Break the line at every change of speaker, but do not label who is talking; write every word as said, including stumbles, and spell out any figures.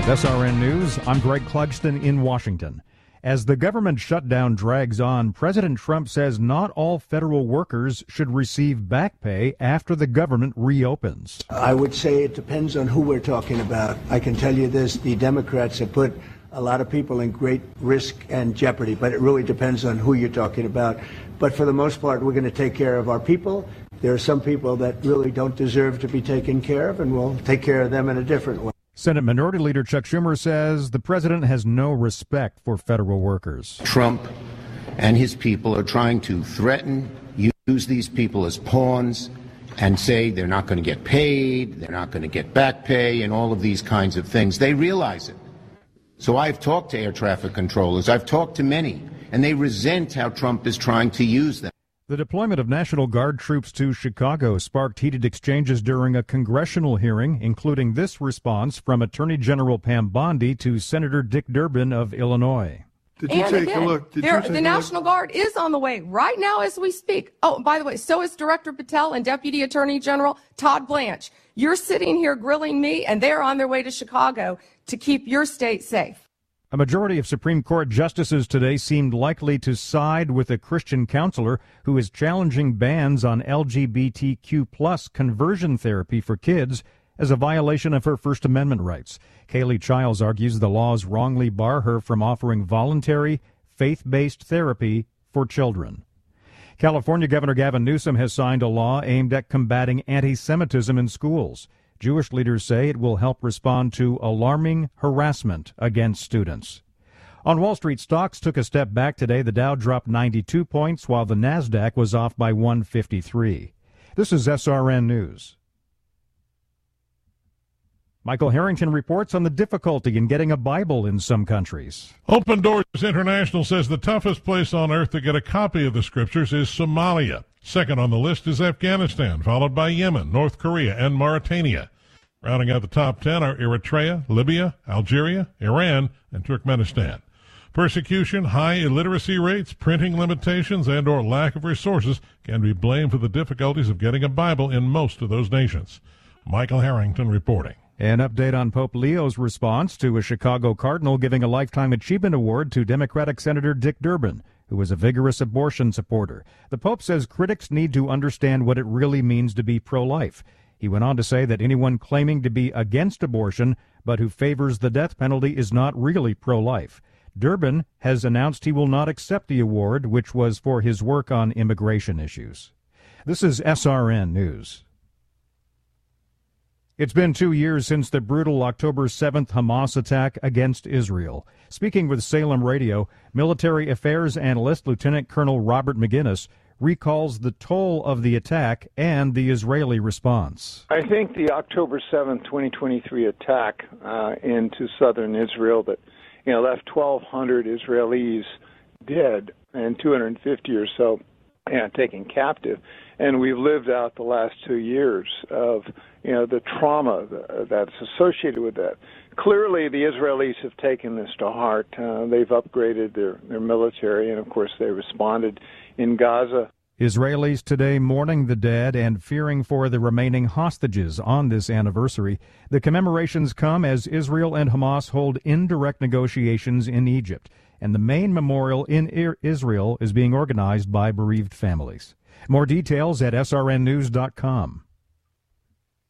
With S R N News, I'm Greg Clugston in Washington. As the government shutdown drags on, President Trump says not all federal workers should receive back pay after the government reopens.
I would say it depends on who we're talking about. I can tell you this, the Democrats have put a lot of people in great risk and jeopardy, but it really depends on who you're talking about. But for the most part, we're going to take care of our people. There are some people that really don't deserve to be taken care of, and we'll take care of them in a different way.
Senate Minority Leader Chuck Schumer says the president has no respect for federal workers.
Trump and his people are trying to threaten, use these people as pawns, and say they're not going to get paid, they're not going to get back pay, and all of these kinds of things. They realize it. So I've talked to air traffic controllers, I've talked to many, and they resent how Trump is trying to use them.
The deployment of National Guard troops to Chicago sparked heated exchanges during a congressional hearing, including this response from Attorney General Pam Bondi to Senator Dick Durbin of Illinois.
Did you
and
take
again,
a look? Did
there,
you take
the
a
National
look?
Guard is on the way right now as we speak. Oh, by the way, so is Director Patel and Deputy Attorney General Todd Blanche. You're sitting here grilling me, and they're on their way to Chicago to keep your state safe.
A majority of Supreme Court justices today seemed likely to side with a Christian counselor who is challenging bans on L G B T Q plus conversion therapy for kids as a violation of her First Amendment rights. Kaylee Childs argues the laws wrongly bar her from offering voluntary, faith-based therapy for children. California Governor Gavin Newsom has signed a law aimed at combating anti-Semitism in schools. Jewish leaders say it will help respond to alarming harassment against students. On Wall Street, stocks took a step back today. The Dow dropped ninety-two points, while the Nasdaq was off by one hundred fifty-three. This is S R N News. Michael Harrington reports on the difficulty in getting a Bible in some countries.
Open Doors International says the toughest place on earth to get a copy of the scriptures is Somalia. Second on the list is Afghanistan, followed by Yemen, North Korea, and Mauritania. Rounding out the top ten are Eritrea, Libya, Algeria, Iran, and Turkmenistan. Persecution, high illiteracy rates, printing limitations, and or lack of resources can be blamed for the difficulties of getting a Bible in most of those nations. Michael Harrington reporting.
An update on Pope Leo's response to a Chicago cardinal giving a Lifetime Achievement Award to Democratic Senator Dick Durbin, who is a vigorous abortion supporter. The Pope says critics need to understand what it really means to be pro-life. He went on to say that anyone claiming to be against abortion but who favors the death penalty is not really pro-life. Durbin has announced he will not accept the award, which was for his work on immigration issues. This is S R N News. It's been two years since the brutal October seventh Hamas attack against Israel. Speaking with Salem Radio, military affairs analyst Lieutenant Colonel Robert McGinnis recalls the toll of the attack and the Israeli response.
I think the October seventh, twenty twenty-three attack uh, into southern Israel that you know left twelve hundred Israelis dead and two hundred fifty or so you know, taken captive. And we've lived out the last two years of you know the trauma that's associated with that. Clearly, the Israelis have taken this to heart. Uh, they've upgraded their, their military, and of course they responded in Gaza.
Israelis today mourning the dead and fearing for the remaining hostages on this anniversary. The commemorations come as Israel and Hamas hold indirect negotiations in Egypt, and the main memorial in Israel is being organized by bereaved families. More details at S R N news dot com.